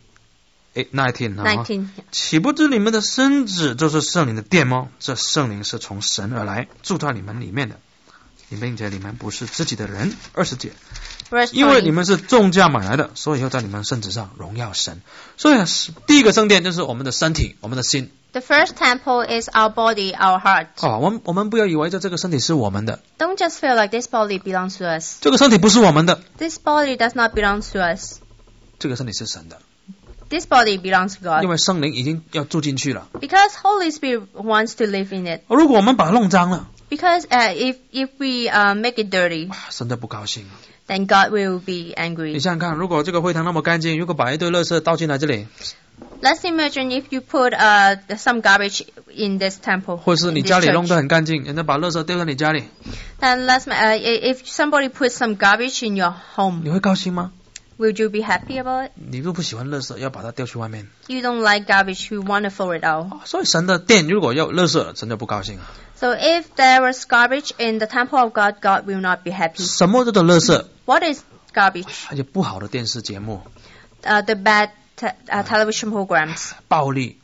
eight nineteen 啊， nineteen. 岂不知你们的身子就是圣灵的殿吗？这圣灵是从神而来，住在你们里面的，并且你们不是自己的人。二十节， Verse 因为你 twenty. 们是重价买来的，所以要在你们身子上荣耀神。所以第一个圣殿就是我们的身体，我们的心。 The first temple is our body, our heart. 哦，我们我们不要以为这这个身体是我们的， Don't just feel like this body belongs to us. 这个身体不是我们的， This body does not belong to us. 这个身体是神的， This body belongs to 因 God. 为圣灵已经要住进去了。 Because Holy Spirit wants to live in it. 如果我们把它弄脏了， Because uh, if if we uh, make it dirty, 神就不高兴。 then God will be 你 angry. 想想看，如果这个会堂那么干净，如果把一堆垃圾倒进来这里， Let's imagine if you put uh, some garbage in this temple, 或是 in 你 this 家里弄 church. 得很干净，人家把垃圾丢在你家里， Then let's uh, if somebody puts some garbage in your 你 home, 会高兴吗？ would you be happy about it? 你如果不喜欢垃圾，要把它丢去外面。 You don't like garbage, you want to throw it out. 所以神的殿如果要垃圾，神就不高兴啊。 So if there was garbage in the temple of God, God will not be happy. 什么叫做垃圾？ What is garbage? 还有不好的电视节目、 Uh, the bad te- uh, television programs, 暴力、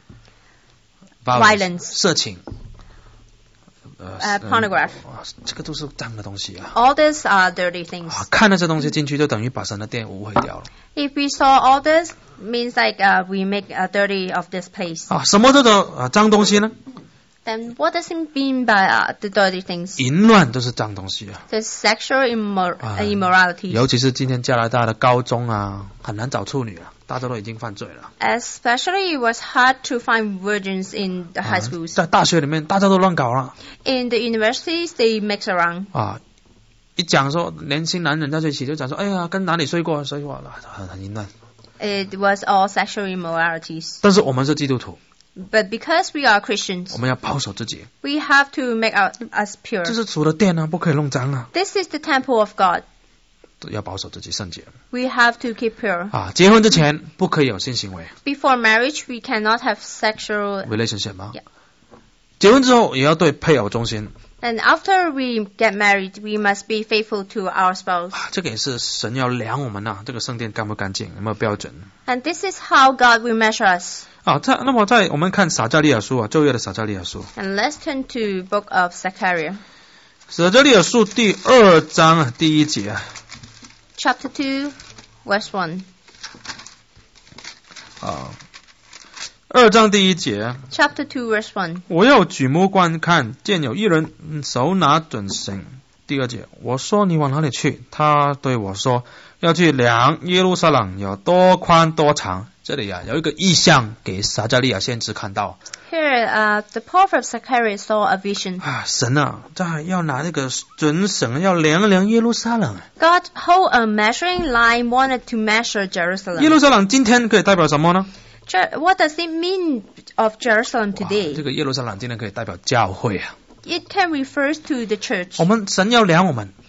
Violence 色情、呃 uh, pornography. 啊这个都是脏的东西啊。 All these are dirty things. 啊，看那些东西进去，就等于把神的殿污秽掉了。 If we saw all this, means like uh, we make a dirty of this place. 啊，什么叫做啊脏东西呢？ Then what does it mean by uh, the dirty things? 淫乱都是脏东西啊。 The sexual immor- 啊 uh, immorality. 尤其是今天加拿大的高中啊，很难找处女了，大家都已经犯罪了。 Especially it was hard to find virgins in the 啊 high schools. 在大学里面，大家都乱搞了 In the universities, they mix around. 啊。一讲说年轻男人在一起，就讲说，哎呀，跟哪里睡过，睡过了，很很淫乱。 It was all sexual immoralities. 但是我们是基督徒， But because we are Christians, 我们要保守自己， we have to make our, us pure. 这是主的殿啊，不可以弄脏啊， This is the temple of God. 要保守自己圣洁 We have to keep pure. 啊。结婚之前不可以有性行为 Before marriage, we cannot have sexual. relationship 吗 Yeah.？ 结婚之后也要对配偶忠心 And after we get married, we must be faithful to our spouse. 啊，这个也是神要量我们呐、啊，这个圣殿干不干净，有没有标准 And this is how God will measure us. 啊？在那么在我们看撒迦利亚书啊，旧约的撒迦利亚书， And let's turn to book of Zechariah, 撒迦利亚书第二章啊第一节啊。 chapter two, verse one. 啊，二章第一节， Chapter two, verse one. 我要举目观看，见有一人嗯手拿准绳。第二节，我说你往哪里去？他对我说要去量耶路撒冷有多宽多长。这里啊有一个意象给撒迦利亚先知看到 Here, uh, the prophet Zechariah saw a vision. 啊，神啊，这要拿那个准绳要量量耶路撒冷。 God hold a measuring line, wanted to measure 耶 Jerusalem. 路撒冷今天可以代表什么呢？ Je- What does it mean of Jerusalem 哇这 today? 个耶路撒冷今天可以代表教会啊。 It can refer to the church. 我们神要量我们，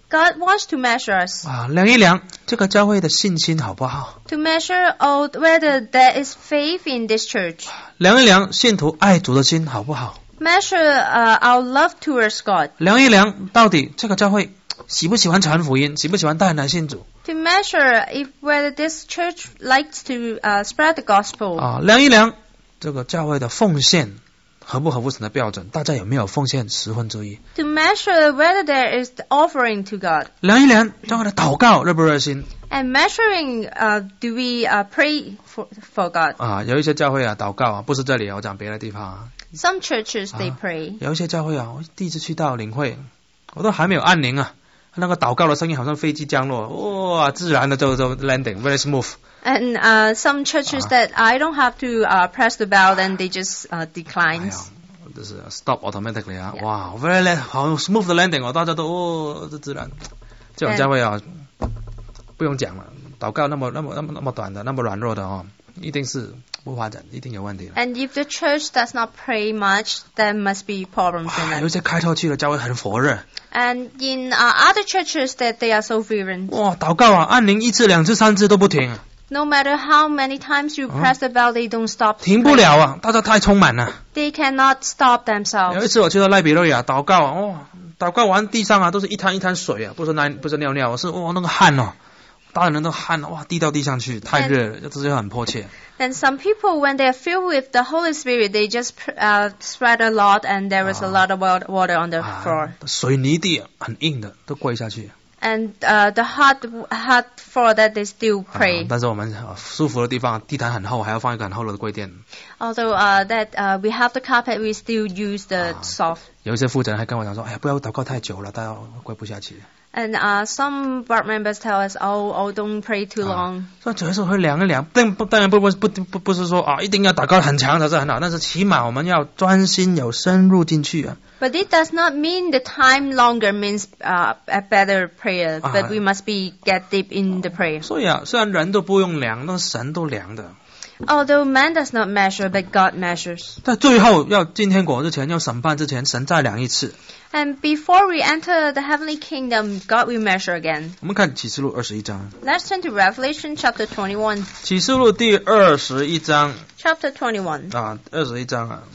God wants to measure us. 啊，量一量这个教会的信心好不好？ To measure out whether there is faith in this church. 量一量信徒爱主的心好不好？ Measure uh, our love towards God. 量一量到底这个教会喜不喜欢传福音，喜不喜欢带人来信主？ To measure if whether this church likes to uh, spread the gospel. 啊，量一量这个教会的奉献合不合乎神的标准？大家有没有奉献十分之一？ To measure whether there is the offering to God. 量一量教会的祷告热不热心？ And measuring, uh, do we uh, pray for, for God? 啊，有一些教会啊祷告啊，不是这里，我讲别的地方啊。 Some churches, they 啊 pray. 有一些教会啊，我第一次去到领会，我都还没有按铃啊，那个祷告的声音好像飞机降落，哇，自然的就就 landing very smooth。 And uh, some churches Ah. that I don't have to uh, press the bell, then they just uh, 哎 decline. 呀，就是 stop automatically 啊， Yeah. 哇 very land 好 smooth 的 landing 哦，大家都哦，这自然。这种教会啊，不用讲了，祷告那么那么那么那么短的，那么软弱的哦，一定是不发展，一定有问题了。 And if the church does not pray much, there must be problems in 哇，有 it. 些开拓区的教会很火热， And in uh, other churches that they are so fervent, 哇，祷告啊，按铃一次、两次、三次都不停， no matter how many times you press the bell, they don't stop. 停不了啊，大家太充满了。 They cannot stop 有一 themselves. 次我去到赖比瑞亚祷告啊，哦，祷告完地上啊都是一滩一滩水啊，不是那不是尿尿，是哇那个汗哦，大人都汗哇滴到地上去，太热了，这就很迫切。 And some people, when they are filled with the Holy Spirit, they just uh, sweat a lot, and there is a lot of wa- water on the 啊 floor. 水泥地很硬的，都跪下去。 And uh, the hard, hard floor that they still 啊 pray. 但是我们啊舒服的地方，地毯很厚，还要放一个很厚的跪垫。 Although uh, that uh, we have the carpet, we still use the Ah. soft. 有一些负责人还跟我讲说，哎呀，不要祷告太久了，大家跪不下去。 And uh, some board members tell us, oh, oh, don't pray too 啊 long. 所以有的时候会量一量，但不当然不不不不不是说啊一定要祷告很强才是很好，但是起码我们要专心有深入进去啊。 But it does not mean the time longer means uh, a better prayer, Ah. but we must be get deep in the prayer. 所以啊，虽然人都不用量，但是神都量的。 Although man does not measure, but God measures. 在最后要进天国之前，要审判之前，神再量一次。 And before we enter the heavenly kingdom, God will measure again. 我们看启示录二十一章， Let's turn to Revelation chapter twenty-one. 启示录第二十一章 Chapter twenty-one, 啊，二十一章啊，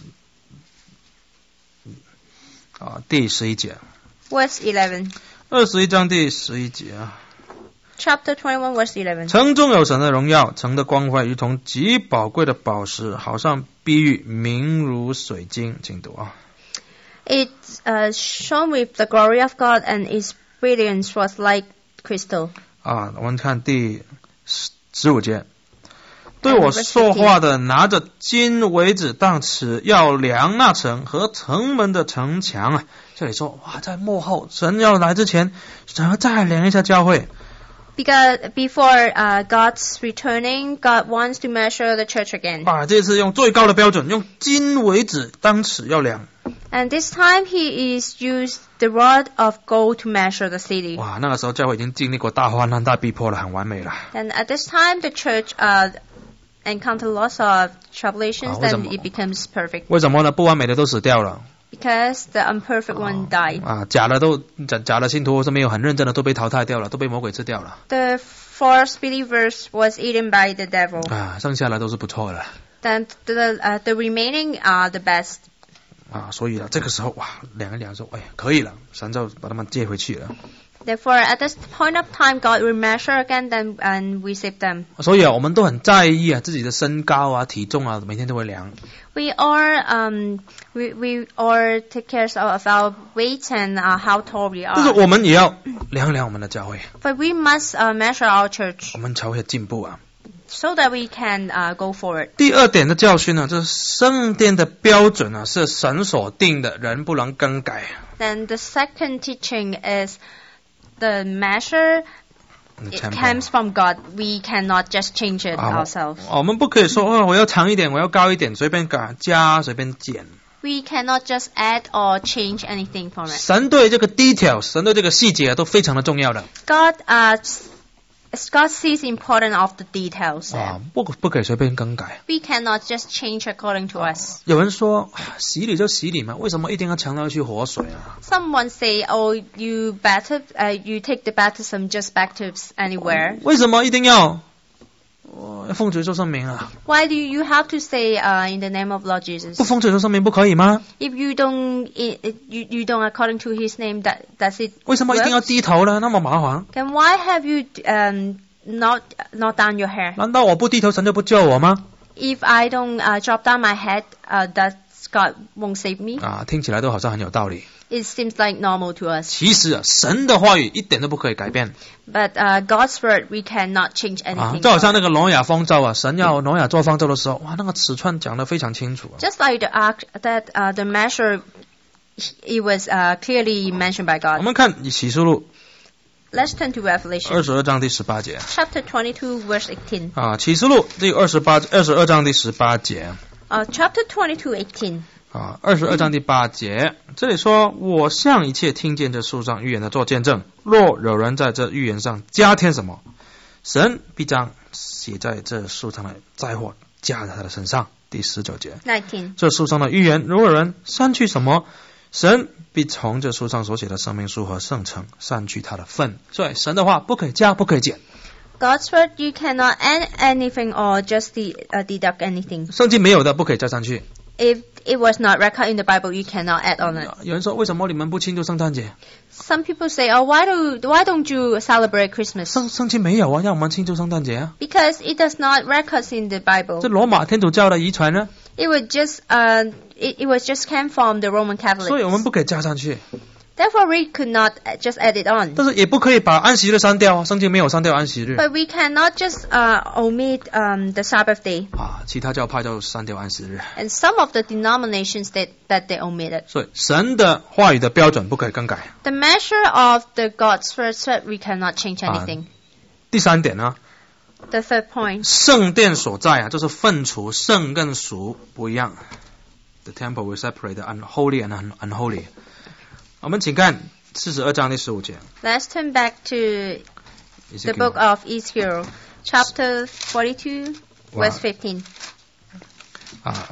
啊第十一节， verse eleven. 二十一章第十一节啊， Chapter twenty-one, verse eleven. 城中有神的荣耀，城的光辉如同极宝贵的宝石，好像碧玉，明如水晶。请读啊。 It uh, shone with the glory of God, and its brilliance was like crystal. 啊，我们看第十十五节，对我说话的拿着金为子当尺，要量那城和城门的城墙啊。这里说，哇，在幕后神要来之前，神要再量一下教会。 Because before uh, God's returning, God wants to measure the church again. 啊，这次用最高的标准，用金为子当尺要量。 And this time he is used the rod of gold to measure the city. 哇，那个时候教会已经经历过大患难、大逼迫了，很完美了。 And at this time, the church uh, encounter lots of tribulations, Ah, 为什么？ then it becomes perfect. 为什么呢？不完美的都死掉了。 Because the unperfect one died. 啊，假的都假假的信徒是没有很认真的，都被淘汰掉了，都被魔鬼吃掉了。 The false believers was eaten by the devil. 啊，剩下来都是不错的。 Then the uh, the remaining are the best. 啊，所以啊，这个时候哇，量一量说，哎，可以了，神就把他们接回去了。 Therefore, at this point of time, God will measure again, then and we save them. 所以啊，我们都很在意啊，自己的身高啊、体重啊，每天都会量。 We are um we we are take care of our weight and uh, how tall we 但是 are. 我们也要量一量我们的教会， But we must uh, measure our church 我们才会进步啊。 so that we can uh, go forward. 第二点的教训呢，就是圣殿的标准啊，是神所定的，人不能更改。 Then the second teaching is the measure. It comes from God. We cannot just change it 啊， ourselves. 我们不可以说哦，我要长一点，我要高一点，随便改加，随便减。 We cannot just add or change anything from it. 神对这个 details， 神对这个细节都非常的重要的。 God uh, God sees the importance of the details. 啊，不不可以随便更改。 We cannot just change according to us. 有人说洗礼就洗礼嘛，为什么一定要强调去活水啊？ Someone say, "Oh, you baptize, uh, you take the baptism just baptize anywhere." 为什么一定要我奉主耶稣圣名啊？ Why do you have to say uh, in the name of Lord Jesus? 不奉主耶稣圣名不可以吗？ If you don't, i- i- you, you don't according to His name, that does it 为什么一定要 work? 低头呢？那么麻烦？ Then why have you um, not not down your hair? 难道我不低头神就不救我吗？ If I don't uh, drop down my head, uh, does God won't save me? 啊，听起来都好像很有道理。 It seems like normal to us. 其实啊，神的话语一点都不可以改变 But uh, God's word, we cannot change 啊， anything. 就好像那个挪亚方舟啊，神要挪亚做方舟的时候，哇，那个尺寸讲得非常清楚啊。 Just like the ark, that uh, the measure, it was uh, clearly mentioned by 我 God. 们看启示录 Let's turn to 二 Revelation 十二章第十八节 chapter twenty-two, verse eighteen. 啊，启示录第二十八二十二章第十八节 Uh, chapter twenty-two, eighteen. 啊，二十二章第八节，这里说：“我向一切听见这书上预言的做见证，若有人在这预言上加添什么，神必将写在这书上的灾祸加在他的身上。”第十九节， nineteen. 这书上的预言，如果有人删去什么，神必从这书上所写的生命书和圣城删去他的份。所以神的话不可以加，不可以减。 God's word, you cannot add anything or just de- uh, deduct anything. 圣经没有的不可以加上去。 If it was not recorded in the Bible, you cannot add on it. 有人说，为什么你们不庆祝圣诞节？ Some people say, "Oh, why do why don't you celebrate Christmas?" 圣圣经没有啊，让我们庆祝圣诞节啊。 Because it does not record in the 这 Bible. 罗马天主教的遗传呢， It would just uh, it, it was just came from the Roman 所以我们 Catholics. 不可以加上去。 Therefore, we could not uh, just add it on. 但是也不可以把安息日删掉啊，圣经没有删掉安息日 But we cannot just uh, omit um, the Sabbath day. 啊。其他教派就删掉安息日， And some of the denominations that, that they omitted. 所以神的话语的标准不可以更改。 The measure of the God's first word, we cannot change anything. 第三点呢， The third point, 圣殿所在啊，就是分除圣跟俗不一样。The temple will separate the unholy and unholy。我们请看四十二章第十五节。 let's turn back to the book of Ezekiel, chapter forty-two, verse fifteen. 啊，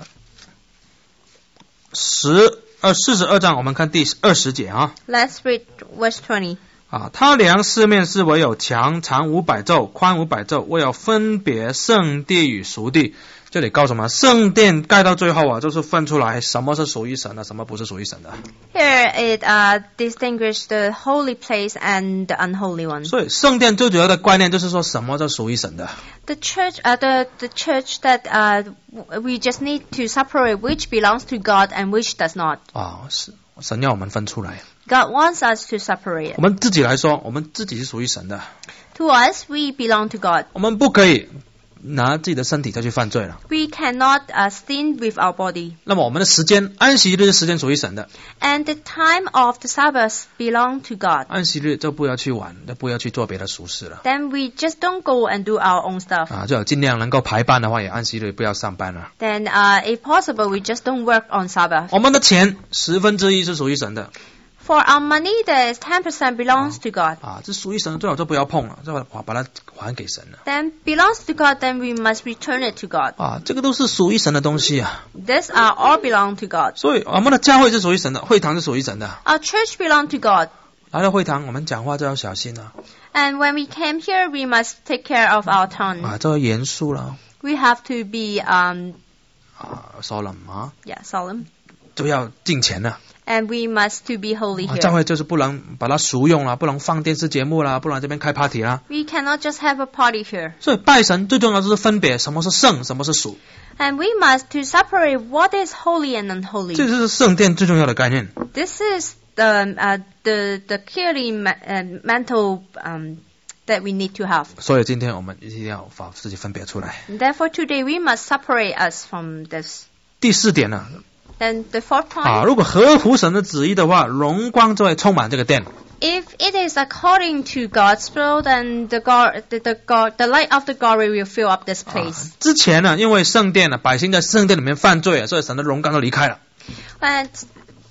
十呃四十二章，我们看第二十节啊。 Let's read verse twenty. 啊，他量四面是唯有墙，长五百肘，宽五百肘，为要分别圣地与俗地。这里告诉我们，圣殿盖到最后啊，就是分出来什么是属于神的，什么不是属于神的。 Here it uh, distinguishes the holy place and the unholy one. 所以圣殿最主要的观念就是说什么是属于神的。 The church, uh, the the church that uh, we just need to separate which belongs to God and which does not. 啊，是神要我们分出来。 God wants us to separate. 我们自己来说，我们自己是属于神的， To us, we belong to God. 我们不可以拿自己的身体再去犯罪了。 We cannot uh, sin with our body. 那么我们的时间，安息日的时间属于神的， And the time of the Sabbath belong to God. 安息日就不要去玩，就不要去做别的俗事了。 Then we just don't go and do our own stuff. 啊，最好尽量能够排班的话，也安息日不要上班了。 Then, uh, if possible, we just don't work on Sabbath. 我们的钱十分之一是属于神的 For our money, there is ten percent belongs to God. 啊，这属于神的最好就不要碰了，最好把把它还给神了 Then belongs to God, then we must return it to God. 啊，这个都是属于神的东西啊。 These are all belong to God. 所以我们的教会是属于神的，会堂是属于神的。 Our church belong to God. 来到会堂，我们讲话就要小心了 And when we came here, we must take care of our tongue. 啊，这要严肃了 We have to be, um, 啊，solemn 啊， yeah, solemn. 就要敬虔了。 And we must to be holy 啊，教 here. 会就是不能把它俗用啦，不能放电视节目啦，不能这边开 party 啦。 We cannot just have a party here. 所以拜神最重要就是分别什么是圣，什么是俗， And we must to separate what is holy and unholy. 这就是圣殿最重要的概念。 This is the, uh, the, the clearly ma- uh, mental, um, that we need to have. 所以今天我们一定要把自己分别出来。 Therefore, today we must separate us from this. 第四点呢， Then the fourth 啊， point, 如果合乎神的旨意的话，荣光就会充满这个殿。 if it is according to God's will, then the God, the, the God, the light of the glory will fill up this 啊 place. 之前呢，因为圣殿呢，百姓在圣殿里面犯罪啊，所以神的荣光都离开了。 And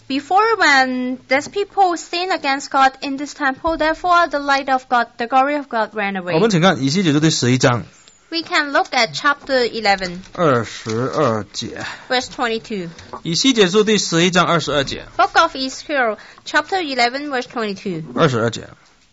before when these people sin against God in this temple, therefore the light of God, the glory of God ran 我 away. 们请看以西结书第十一章 We can look at chapter eleven, 二十二节。 verse twenty-two. 以西结书第十一章二十二节， Book of Ezekiel, chapter eleven, verse twenty-two. 二十二节。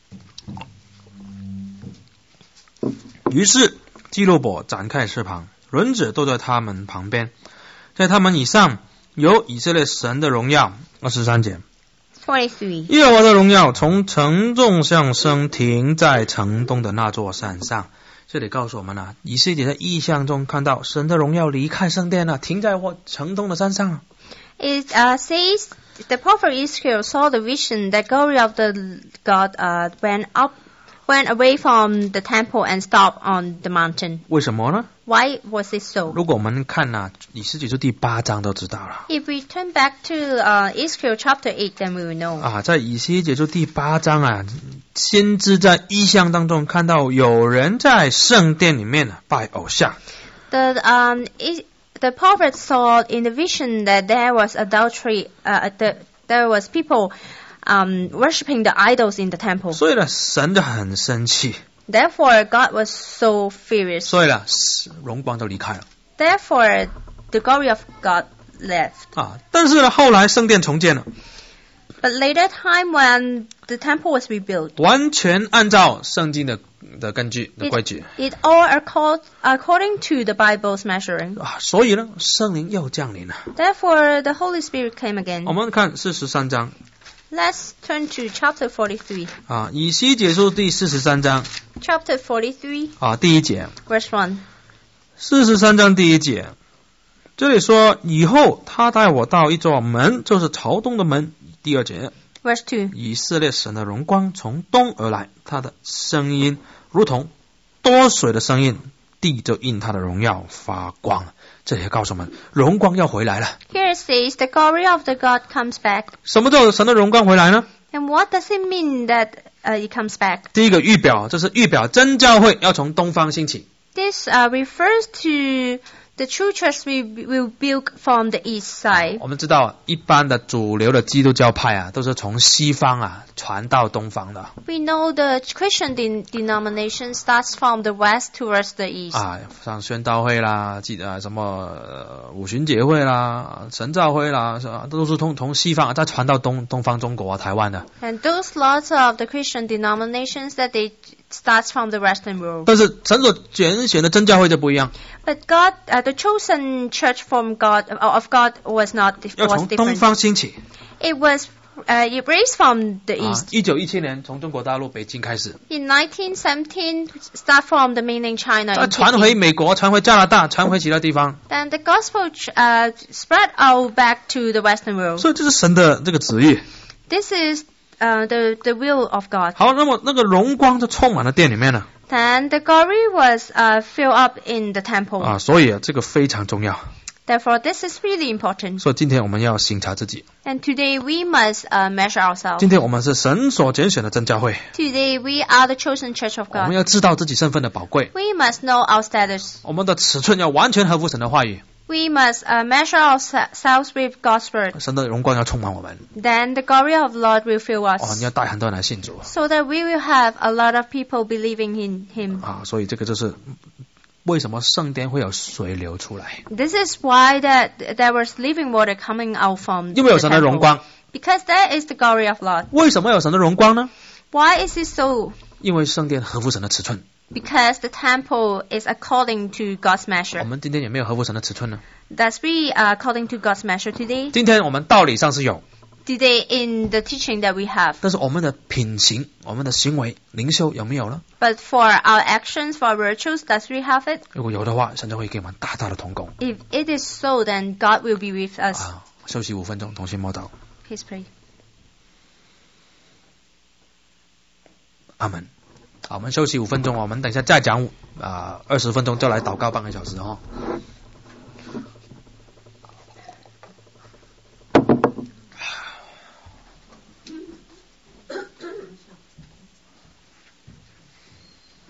于是基路伯展开翅膀，轮子都在他们旁边，在他们以上有以色列神的荣耀。二十三节， twenty-three. 耶和华的荣耀从城中上升，停在城东的那座山上。这里告诉我们啊，以色列在异象中看到神的荣耀离开圣殿了，停在我城东的山上。 It uh, says the prophet Ezekiel saw the vision that glory of the God uh, went up, went away from the temple and stopped on the mountain. 为什么呢？ Why was it so? 如果我们看啊，以西结书第八章都知道了。 If we turn back to uh, Ezekiel chapter eight, then we will know. 啊，在以西结书第八章啊，先知在异象当中看到有人在圣殿里面拜偶像。 The um, is, the prophet saw in the vision that there was adultery. Uh, the, there was people um, worshiping the idols in the temple. 所以呢，神就很生气， Therefore, God was so furious. 所以呢，荣光就离开了 Therefore, the glory of God left. 啊。但是呢，后来圣殿重建了， But later time when the temple was rebuilt, 完全按照圣经的的根据的规矩 it all accord, according to the Bible's measuring. 啊，所以呢，圣灵又降临了。 Therefore, the Holy Spirit came again. 我们看四十三章 Let's turn to chapter forty-three. 啊，以西结书第四十三章 Chapter forty-three, 啊，第一节， verse one. 四十三章第一节，这里说以后他带我到一座门，就是朝东的门。第二节， Verse two. 以色列神的荣光从东而来，他的声音如同多水的声音，地就因他的荣耀发光了。这里告诉我们，荣光要回来了。 Here it says the glory of the God comes back. 什么叫神的荣光回来呢？ And what does it mean that uh, it comes back? 第一个预表，这是预表真教会要从东方兴起。 This uh, refers to the true church we will build from the east side. 我们知道，一般的主流的基督教派啊，都是从西方啊传到东方的 We know the Christian de- denomination starts from the west towards the east. 啊，像宣道会啦，记得什么、呃、五旬节会啦、神召会啦，是吧？都是从从西方再传到东东方中国啊、台湾的。 And those lots of the Christian denominations that they starts from the Western world. 但是神所拣选的真教会就不一样， But God, uh, the chosen church from God uh, of God was not dif- 要 was 从东 different. 方兴起 It was uh, it raised from the 啊 east.！ 一九一七年从中国大陆北京开始， In nineteen seventeen, start from the mainland China. 再 in 传回 Peking. 美国，传回加拿大，传回其他地方。 Then the gospel ch- uh, spread out back to the Western world. 所以这是神的这个旨意。 This is uh, the the will of God. 好，那么那个荣光就充满了殿里面了 Then the glory was uh, filled up in the temple. 啊，所以啊这个非常重要。 Therefore, this is really important. 所以今天我们要省察自己， And today we must uh, measure ourselves. 今天我们是神所拣选的真教会， Today we are the chosen church of 我们 God. 要知道自己身份的宝贵， We must know our status. 我们的尺寸要完全合乎神的话语， We must uh, measure ourselves with God's word. 神的荣光要充满我们。 Then the glory of the Lord will fill 哦， us. 你要带很多人来信主 So that we will have a lot of people believing in Him. 啊，所以这个就是为什么圣殿会有水流出来， This is why that there was living water coming out from 因为有 the 神的荣 temple. 光。 Because that is the glory of Lord. 为什么有神的荣光呢？ Why is it so? 因为圣殿合乎神的尺寸。 Because the temple is according to God's 我 measure. 们今天有没有合乎神的尺寸呢？ Does we are according to God's measure today? 今天我们道理上是有， Today in the teaching that we have. 但是我们的品行、我们的行为、灵修有没有呢？ But for our actions, for our virtues, does we have it? 如果有的话，神就会给我们大大的同工 If it is so, then God will be with us. 啊！休息五分钟，同心默祷， Please pray. 阿门。好，我们休息五分钟，我们等一下再讲啊，二十分钟就来祷告半个小时哦。